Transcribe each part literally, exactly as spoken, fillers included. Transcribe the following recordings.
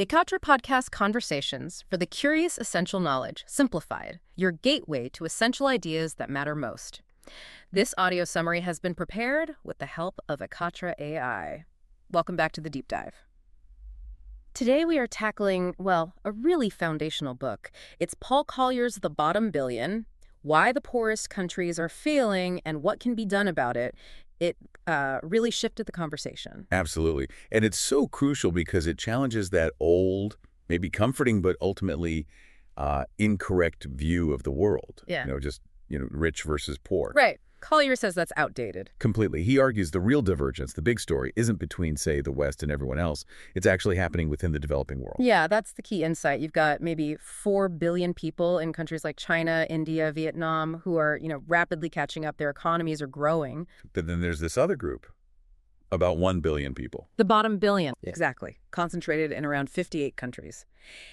Ekatra Podcast Conversations for the Curious Essential Knowledge, Simplified, your gateway to essential ideas that matter most. This audio summary has been prepared with the help of Ekatra A I. Welcome back to the Deep Dive. Today we are tackling, well, a really foundational book. It's Paul Collier's The Bottom Billion, Why the Poorest Countries Are Failing and What Can Be Done About It. It uh, really shifted the conversation. Absolutely. And it's so crucial because it challenges that old, maybe comforting, but ultimately uh, incorrect view of the world. Yeah. You know, just, you know, rich versus poor. Right. Collier says that's outdated. Completely. He argues the real divergence, the big story, isn't between, say, the West and everyone else. It's actually happening within the developing world. Yeah, that's the key insight. You've got maybe four billion people in countries like China, India, Vietnam, who are, you know, rapidly catching up. Their economies are growing. But then there's this other group, about one billion people. The bottom billion. Yeah. Exactly. Concentrated in around fifty-eight countries.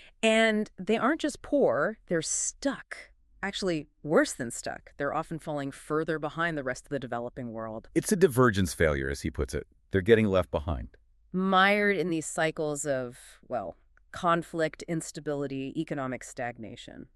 And they aren't just poor, they're stuck. Actually, worse than stuck. They're often falling further behind the rest of the developing world. It's a divergence failure, as he puts it. They're getting left behind. Mired in these cycles of, well, conflict, instability, economic stagnation.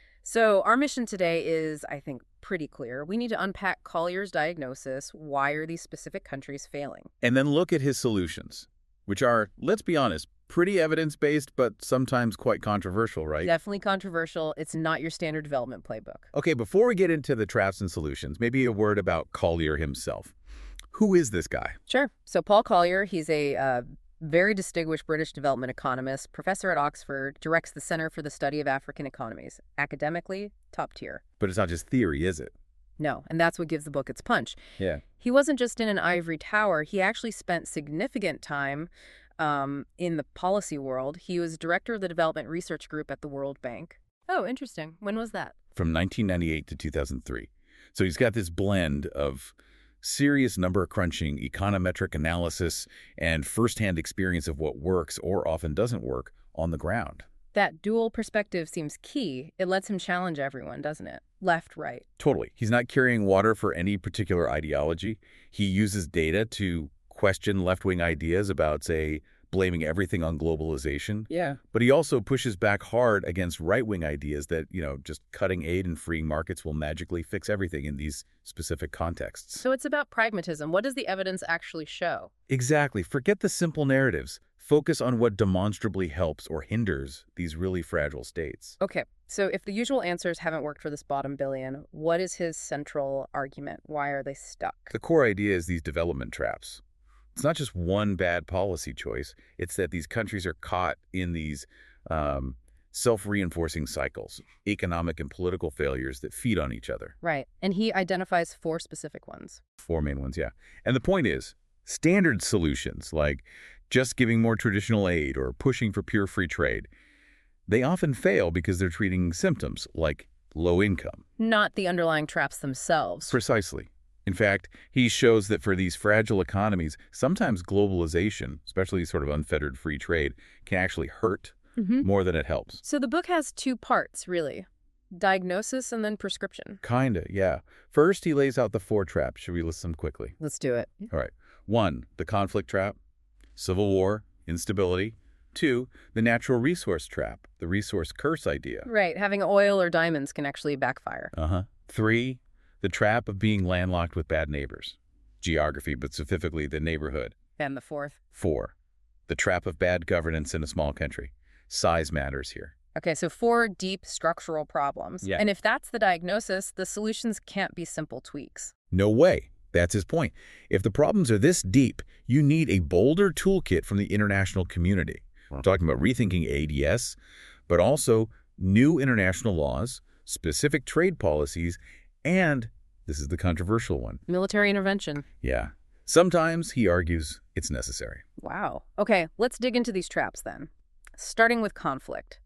So our mission today is, I think, pretty clear. We need to unpack Collier's diagnosis. Why are these specific countries failing? And then look at his solutions, which are, let's be honest, pretty evidence-based, but sometimes quite controversial, right? Definitely controversial. It's not your standard development playbook. Okay, before we get into the traps and solutions, maybe a word about Collier himself. Who is this guy? Sure. So Paul Collier, he's a uh, very distinguished British development economist, professor at Oxford, directs the Center for the Study of African Economies. Academically, top tier. But it's not just theory, is it? No, and that's what gives the book its punch. Yeah. He wasn't just in an ivory tower. He actually spent significant time um, in the policy world. He was director of the Development Research Group at the World Bank. Oh, interesting. When was that? From nineteen ninety-eight to two thousand three. So he's got this blend of serious number crunching, econometric analysis, and firsthand experience of what works or often doesn't work on the ground. That dual perspective seems key. It lets him challenge everyone, doesn't it? Left, right. Totally. He's not carrying water for any particular ideology. He uses data to question left-wing ideas about, say, blaming everything on globalization. Yeah. But he also pushes back hard against right-wing ideas that, you know, just cutting aid and freeing markets will magically fix everything in these specific contexts. So it's about pragmatism. What does the evidence actually show? Exactly. Forget the simple narratives. Focus on what demonstrably helps or hinders these really fragile states. Okay, so if the usual answers haven't worked for this bottom billion, what is his central argument? Why are they stuck? The core idea is these development traps. It's not just one bad policy choice. It's that these countries are caught in these um, self-reinforcing cycles, economic and political failures that feed on each other. Right, and he identifies four specific ones. Four main ones, yeah. And the point is, standard solutions like just giving more traditional aid or pushing for pure free trade, they often fail because they're treating symptoms like low income. Not the underlying traps themselves. Precisely. In fact, he shows that for these fragile economies, sometimes globalization, especially sort of unfettered free trade, can actually hurt Mm-hmm. more than it helps. So the book has two parts, really. Diagnosis and then prescription. Kinda, yeah. First, he lays out the four traps. Should we list them quickly? Let's do it. All right. One, the conflict trap, civil war, instability. Two, the natural resource trap, the resource curse idea. Right, having oil or diamonds can actually backfire. Uh-huh. Three, the trap of being landlocked with bad neighbors. Geography, but specifically the neighborhood. And the fourth. Four, the trap of bad governance in a small country. Size matters here. Okay, so four deep structural problems. Yeah. And if that's the diagnosis, the solutions can't be simple tweaks. No way. That's his point. If the problems are this deep, you need a bolder toolkit from the international community. We're talking about rethinking aid, yes, but also new international laws, specific trade policies, and, this is the controversial one. Military intervention. Yeah. Sometimes, he argues, it's necessary. Wow. Okay, let's dig into these traps then. Starting with conflict.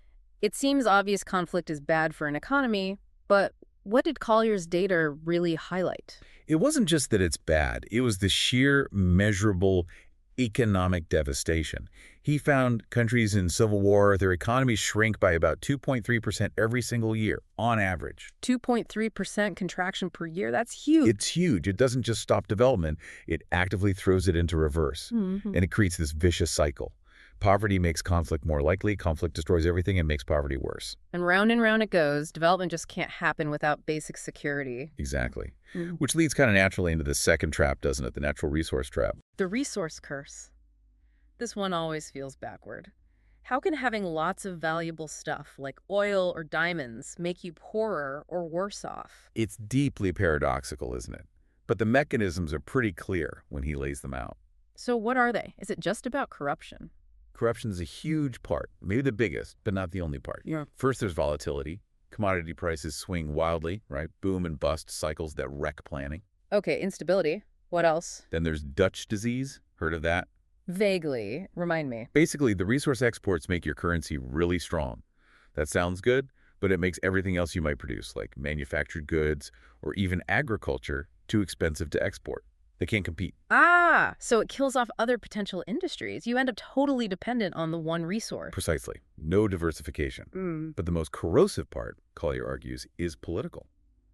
It seems obvious conflict is bad for an economy, but what did Collier's data really highlight? It wasn't just that it's bad. It was the sheer, measurable economic devastation. He found countries in civil war, their economies shrink by about two point three percent every single year, on average. two point three percent contraction per year? That's huge. It's huge. It doesn't just stop development. It actively throws it into reverse. Mm-hmm. And it creates this vicious cycle. Poverty makes conflict more likely. Conflict destroys everything and makes poverty worse. And round and round it goes. Development just can't happen without basic security. Exactly. Mm. Which leads kind of naturally into the second trap, doesn't it? The natural resource trap. The resource curse. This one always feels backward. How can having lots of valuable stuff like oil or diamonds make you poorer or worse off? It's deeply paradoxical, isn't it? But the mechanisms are pretty clear when he lays them out. So what are they? Is it just about corruption? Corruption is a huge part, maybe the biggest, but not the only part. Yeah. First, there's volatility. Commodity prices swing wildly, right? Boom and bust cycles that wreck planning. Okay, instability. What else? Then there's Dutch disease. Heard of that? Vaguely. Remind me. Basically, the resource exports make your currency really strong. That sounds good, but it makes everything else you might produce, like manufactured goods or even agriculture, too expensive to export. They can't compete. Ah, so it kills off other potential industries. You end up totally dependent on the one resource. Precisely. No diversification. Mm. But the most corrosive part, Collier argues, is political.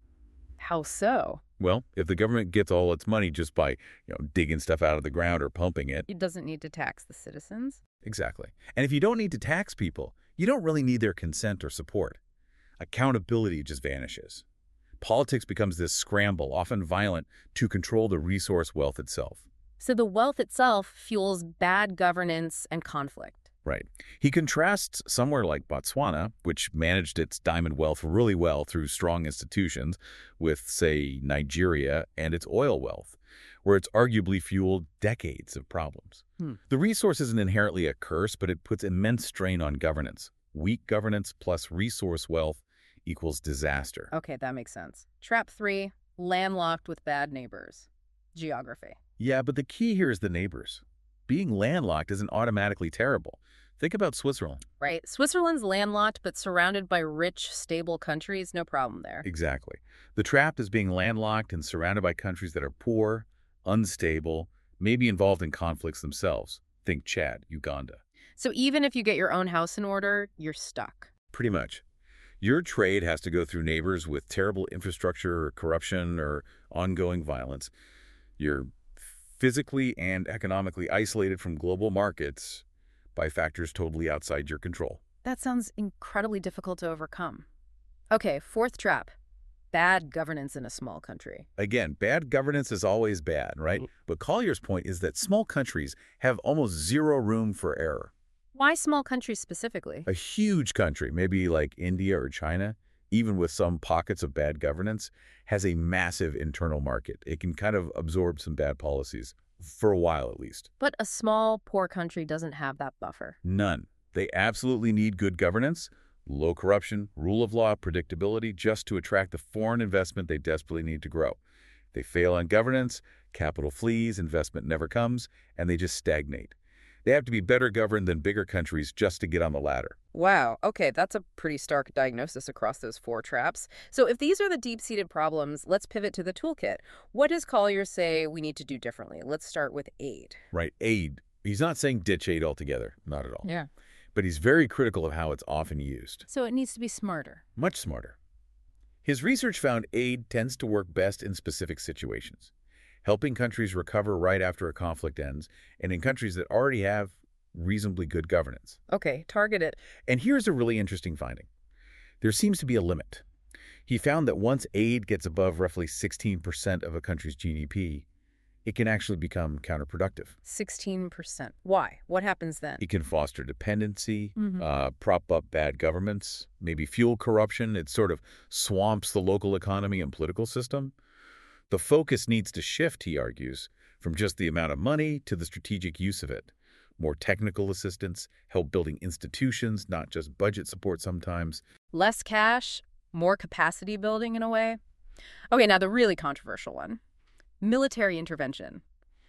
How so? Well, if the government gets all its money just by, you know, digging stuff out of the ground or pumping it. It doesn't need to tax the citizens. Exactly. And if you don't need to tax people, you don't really need their consent or support. Accountability just vanishes. Politics becomes this scramble, often violent, to control the resource wealth itself. So the wealth itself fuels bad governance and conflict. Right. He contrasts somewhere like Botswana, which managed its diamond wealth really well through strong institutions, with, say, Nigeria and its oil wealth, where it's arguably fueled decades of problems. Hmm. The resource isn't inherently a curse, but it puts immense strain on governance. Weak governance plus resource wealth equals disaster. Okay, that makes sense. Trap three, landlocked with bad neighbors. Geography. Yeah, but the key here is the neighbors. Being landlocked isn't automatically terrible. Think about Switzerland. Right. Switzerland's landlocked but surrounded by rich, stable countries. No problem there. Exactly. The trap is being landlocked and surrounded by countries that are poor, unstable, maybe involved in conflicts themselves. Think Chad, Uganda. So even if you get your own house in order, you're stuck. Pretty much. Your trade has to go through neighbors with terrible infrastructure or corruption or ongoing violence. You're physically and economically isolated from global markets by factors totally outside your control. That sounds incredibly difficult to overcome. Okay, fourth trap. Bad governance in a small country. Again, bad governance is always bad, right? But Collier's point is that small countries have almost zero room for error. Why small countries specifically? A huge country, maybe like India or China, even with some pockets of bad governance, has a massive internal market. It can kind of absorb some bad policies, for a while at least. But a small, poor country doesn't have that buffer. None. They absolutely need good governance, low corruption, rule of law, predictability, just to attract the foreign investment they desperately need to grow. They fail on governance, capital flees, investment never comes, and they just stagnate. They have to be better governed than bigger countries just to get on the ladder. Wow. Okay, that's a pretty stark diagnosis across those four traps. So if these are the deep-seated problems, let's pivot to the toolkit. What does Collier say we need to do differently? Let's start with aid. Right, aid. He's not saying ditch aid altogether, not at all. Yeah. But he's very critical of how it's often used. So it needs to be smarter. Much smarter. His research found aid tends to work best in specific situations, helping countries recover right after a conflict ends, and in countries that already have reasonably good governance. Okay, target it. And here's a really interesting finding. There seems to be a limit. He found that once aid gets above roughly sixteen percent of a country's G D P, it can actually become counterproductive. sixteen percent. Why? What happens then? It can foster dependency, Mhm. uh, prop up bad governments, maybe fuel corruption. It sort of swamps the local economy and political system. The focus needs to shift, he argues, from just the amount of money to the strategic use of it. More technical assistance, help building institutions, not just budget support sometimes. Less cash, more capacity building in a way. Okay, now the really controversial one. Military intervention.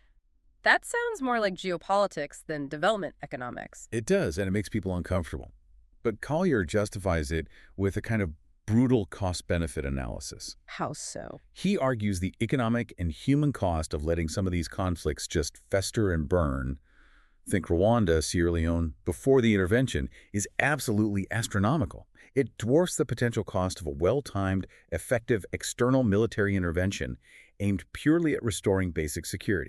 That sounds more like geopolitics than development economics. It does, and it makes people uncomfortable. But Collier justifies it with a kind of brutal cost-benefit analysis. How so? He argues the economic and human cost of letting some of these conflicts just fester and burn, think Rwanda, Sierra Leone, before the intervention, is absolutely astronomical. It dwarfs the potential cost of a well-timed, effective external military intervention aimed purely at restoring basic security.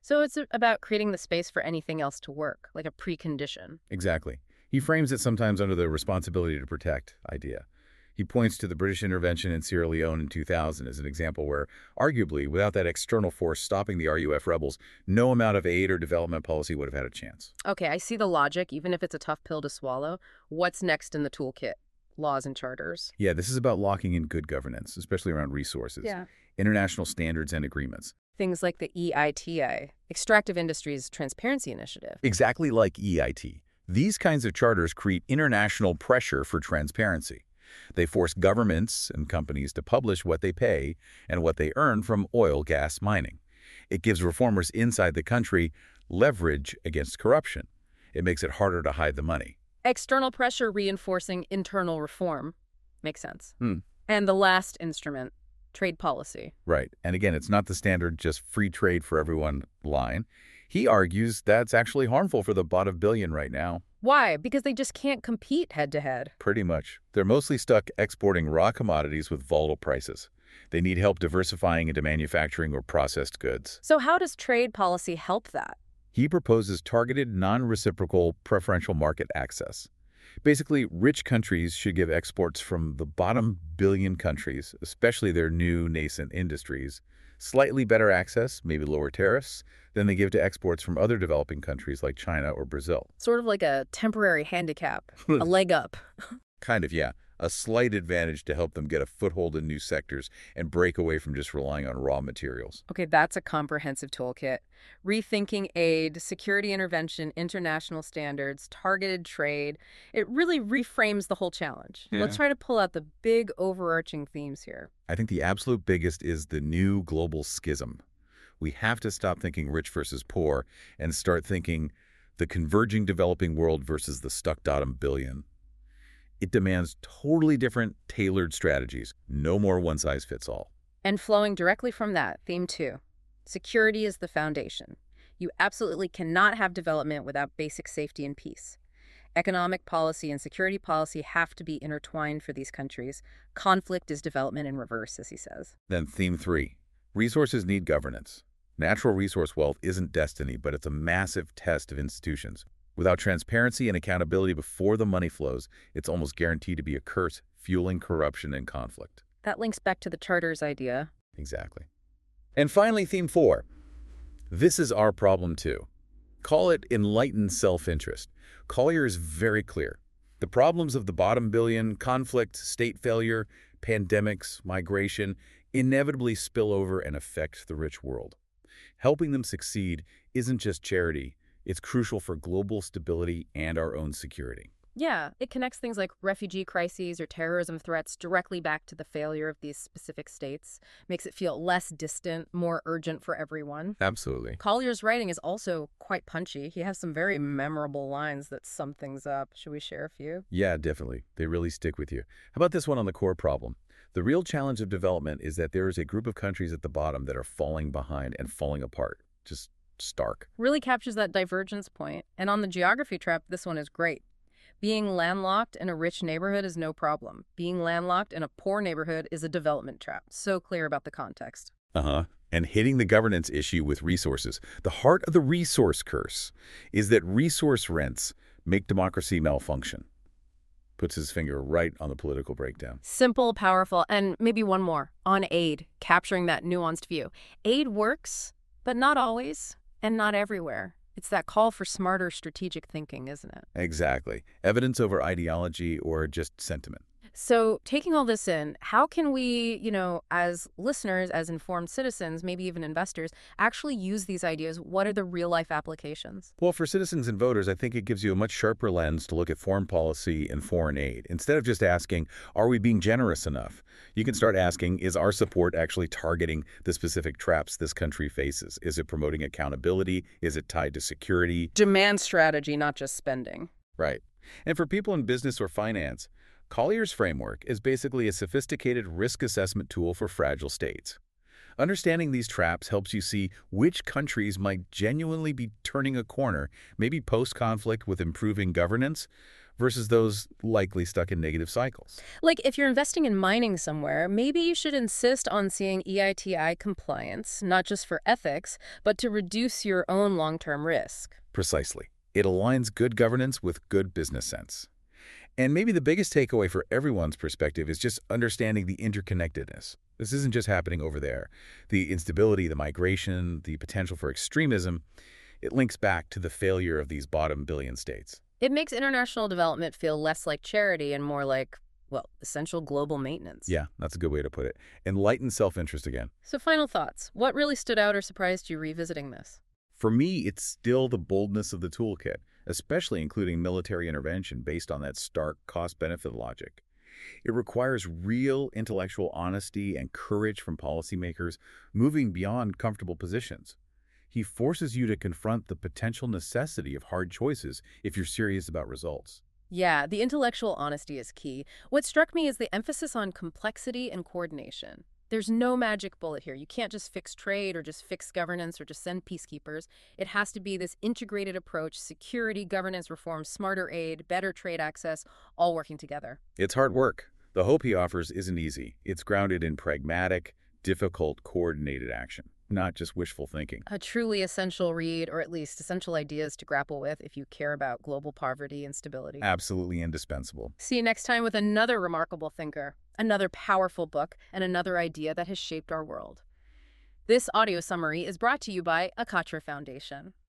So it's a- about creating the space for anything else to work, like a precondition. Exactly. He frames it sometimes under the responsibility to protect idea. He points to the British intervention in Sierra Leone in two thousand as an example where, arguably, without that external force stopping the R U F rebels, no amount of aid or development policy would have had a chance. Okay, I see the logic, even if it's a tough pill to swallow. What's next in the toolkit? Laws and charters. Yeah, this is about locking in good governance, especially around resources, Yeah. international standards and agreements. Things like the E I T A, Extractive Industries Transparency Initiative. Exactly like E I T. These kinds of charters create international pressure for transparency. They force governments and companies to publish what they pay and what they earn from oil gas mining. It gives reformers inside the country leverage against corruption. It makes it harder to hide the money. External pressure reinforcing internal reform. Makes sense. Hmm. And the last instrument, trade policy. Right. And again, it's not the standard just free trade for everyone line. He argues that's actually harmful for the bottom billion right now. Why? Because they just can't compete head-to-head. Pretty much. They're mostly stuck exporting raw commodities with volatile prices. They need help diversifying into manufacturing or processed goods. So how does trade policy help that? He proposes targeted, non-reciprocal preferential market access. Basically, rich countries should give exports from the bottom billion countries, especially their new nascent industries, slightly better access, maybe lower tariffs, than they give to exports from other developing countries like China or Brazil. Sort of like a temporary handicap, a leg up. Kind of, yeah. A slight advantage to help them get a foothold in new sectors and break away from just relying on raw materials. Okay, that's a comprehensive toolkit. Rethinking aid, security intervention, international standards, targeted trade. It really reframes the whole challenge. Yeah. Let's try to pull out the big overarching themes here. I think the absolute biggest is the new global schism. We have to stop thinking rich versus poor and start thinking the converging developing world versus the stuck bottom billion. It demands totally different, tailored strategies. No more one-size-fits-all. And flowing directly from that, theme two, security is the foundation. You absolutely cannot have development without basic safety and peace. Economic policy and security policy have to be intertwined for these countries. Conflict is development in reverse, as he says. Then theme three, resources need governance. Natural resource wealth isn't destiny, but it's a massive test of institutions. Without transparency and accountability before the money flows, it's almost guaranteed to be a curse, fueling corruption and conflict. That links back to the charters idea. Exactly. And finally, theme four. This is our problem too. Call it enlightened self-interest. Collier is very clear. The problems of the bottom billion, conflict, state failure, pandemics, migration, inevitably spill over and affect the rich world. Helping them succeed isn't just charity. It's crucial for global stability and our own security. Yeah, it connects things like refugee crises or terrorism threats directly back to the failure of these specific states, makes it feel less distant, more urgent for everyone. Absolutely. Collier's writing is also quite punchy. He has some very memorable lines that sum things up. Should we share a few? Yeah, definitely. They really stick with you. How about this one on the core problem? The real challenge of development is that there is a group of countries at the bottom that are falling behind and falling apart. Just stark. Really captures that divergence point. And on the geography trap, this one is great. Being landlocked in a rich neighborhood is no problem. Being landlocked in a poor neighborhood is a development trap. So clear about the context. Uh-huh. And hitting the governance issue with resources. The heart of the resource curse is that resource rents make democracy malfunction. Puts his finger right on the political breakdown. Simple, powerful, and maybe one more. On aid, capturing that nuanced view. Aid works, but not always, and not everywhere. It's that call for smarter strategic thinking, isn't it? Exactly. Evidence over ideology or just sentiment. So taking all this in, how can we, you know, as listeners, as informed citizens, maybe even investors, actually use these ideas? What are the real-life applications? Well, for citizens and voters, I think it gives you a much sharper lens to look at foreign policy and foreign aid. Instead of just asking, are we being generous enough? You can start asking, is our support actually targeting the specific traps this country faces? Is it promoting accountability? Is it tied to security? Demand strategy, not just spending. Right. And for people in business or finance, Collier's framework is basically a sophisticated risk assessment tool for fragile states. Understanding these traps helps you see which countries might genuinely be turning a corner, maybe post-conflict with improving governance, versus those likely stuck in negative cycles. Like, if you're investing in mining somewhere, maybe you should insist on seeing E I T I compliance, not just for ethics, but to reduce your own long-term risk. Precisely. It aligns good governance with good business sense. And maybe the biggest takeaway for everyone's perspective is just understanding the interconnectedness. This isn't just happening over there. The instability, the migration, the potential for extremism, it links back to the failure of these bottom billion states. It makes international development feel less like charity and more like, well, essential global maintenance. Yeah, that's a good way to put it. Enlightened self-interest again. So final thoughts. What really stood out or surprised you revisiting this? For me, it's still the boldness of the toolkit, especially including military intervention based on that stark cost-benefit logic. It requires real intellectual honesty and courage from policymakers moving beyond comfortable positions. He forces you to confront the potential necessity of hard choices if you're serious about results. Yeah, the intellectual honesty is key. What struck me is the emphasis on complexity and coordination. There's no magic bullet here. You can't just fix trade or just fix governance or just send peacekeepers. It has to be this integrated approach: security, governance reform, smarter aid, better trade access, all working together. It's hard work. The hope he offers isn't easy. It's grounded in pragmatic, difficult, coordinated action, not just wishful thinking. A truly essential read, or at least essential ideas to grapple with if you care about global poverty and stability. Absolutely indispensable. See you next time with another remarkable thinker, another powerful book, and another idea that has shaped our world. This audio summary is brought to you by Akatra Foundation.